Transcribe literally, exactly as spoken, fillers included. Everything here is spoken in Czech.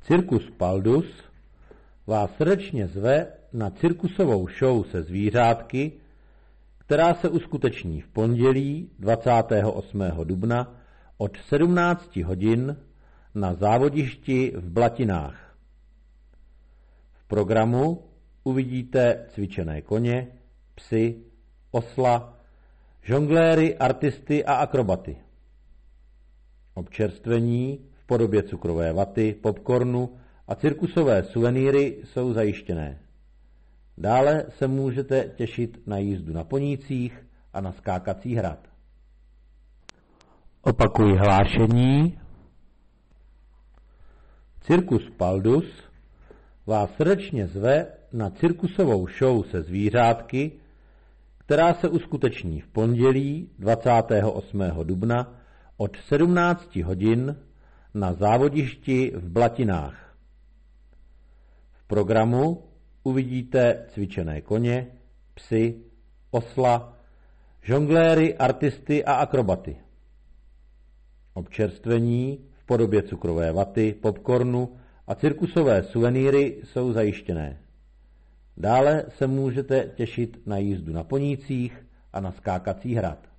Cirkus Paldus vás srdečně zve na cirkusovou show se zvířátky, která se uskuteční v pondělí dvacátého osmého dubna od sedmnácti hodin na závodišti v Blatinách. V programu uvidíte cvičené koně, psy, osla, žongléry, artisty a akrobaty. Občerstvení v podobě cukrové vaty, popcornu a cirkusové suvenýry jsou zajištěné. Dále se můžete těšit na jízdu na ponících a na skákací hrad. Opakuji hlášení. Cirkus Paldus vás srdečně zve na cirkusovou show se zvířátky, která se uskuteční v pondělí dvacátého osmého dubna od sedmnácti hodin na závodišti v Blatinách. V programu uvidíte cvičené koně, psy, osla, žongléry, artisty a akrobaty. Občerstvení v podobě cukrové vaty, popcornu a cirkusové suvenýry jsou zajištěné. Dále se můžete těšit na jízdu na ponících a na skákací hrad.